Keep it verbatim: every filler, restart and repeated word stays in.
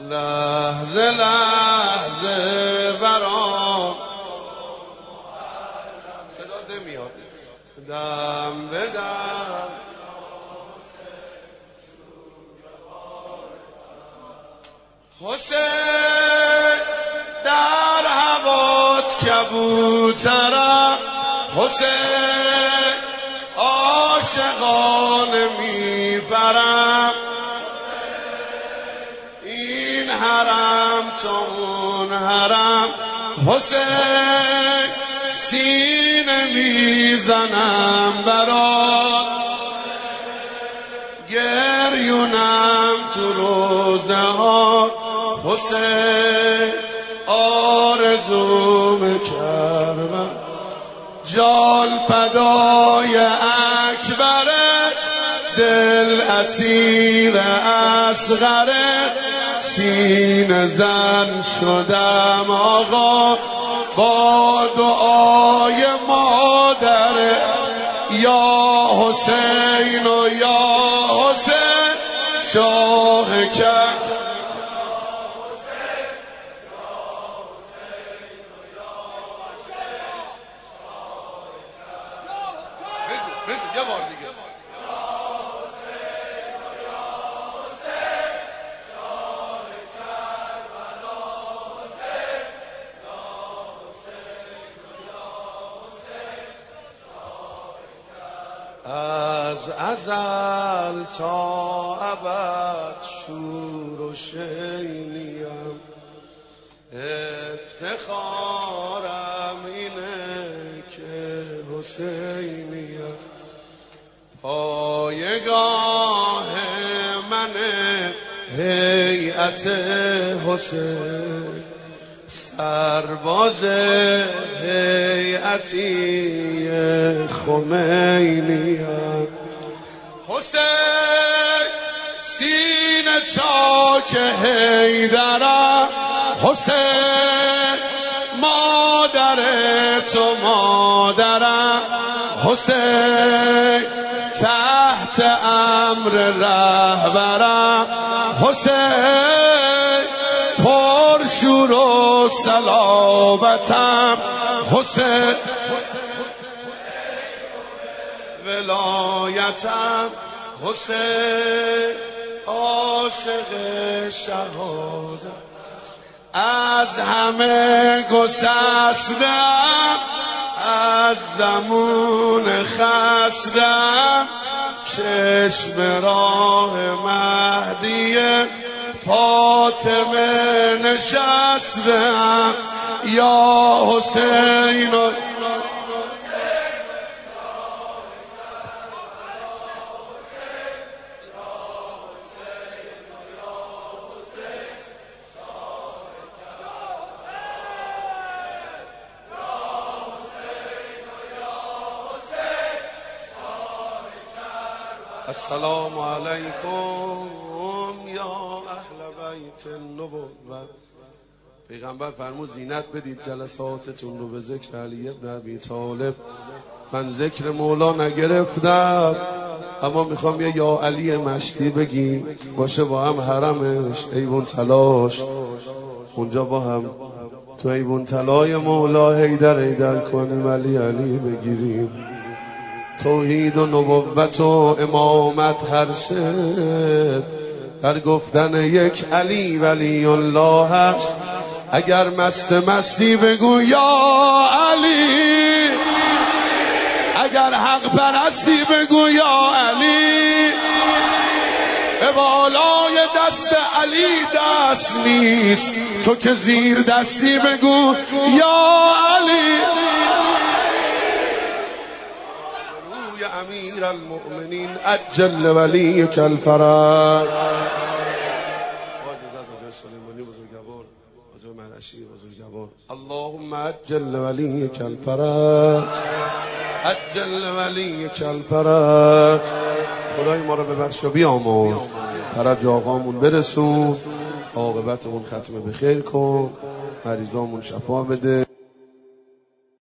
لحظه لحظه برام صدا نمیاد، دم به دم حسین در هوات کبوترم، حسین عاشقانه میبرم، این حرم چون حرم، حسین سینه میزنم برات، گریونم تو روزه ها، حسین آرزوم کردم، جان فدای اکبرت، دل اسیر اصغرت، سینه زن شدم آقا با دعای مادر، یا حسین و یا حسین شاه کرد. یه بار دیگه از ازل تا ابد شور و شینیم، افتخارم اینه که حسینیم، پایگاه من هیئت حسین، سرباز هیئتی خمینیم، حسین سینه چاک حیدرم، حسین مادر تو مادرم، حسین تحت امر رهبرم، حسین پرشور و صلابتم، حسین ولایتم، حسین عاشق شهادت، از همه گسستم، از زمون خستم، چشم راه مهدی فاطمه نشستم، یا حسین و السلام علیکم یا اهل بیت النبوة. پیغمبر فرمود زینت بدید جلساتتون رو به ذکر علی ابن ابی طالب. من ذکر مولا نگرفتم، اما میخوام یه یا علی مشتی بگی باشه با هم حرمش، ایوون تلاش اونجا با هم تو ایوون تلای مولا حیدر حیدر کنیم، علی علی بگیریم. توحید و نبوت و امامت هر سه در گفتن یک علی ولی الله هست. اگر مست مستی بگو یا علی، اگر حق پرستی بگو یا علی. به بالای دست علی دست نیست، تو که زیر دستی بگو یا علی. امیر المؤمنین عجل ولیک الفرج. اللهم عجل ولیک الفرج، عجل ولیک الفرج. خدای ما رو ببخش و بیامرز، فرج آقامون برسون، عاقبتمون ختم بخیر کن، مریضامون شفا بده.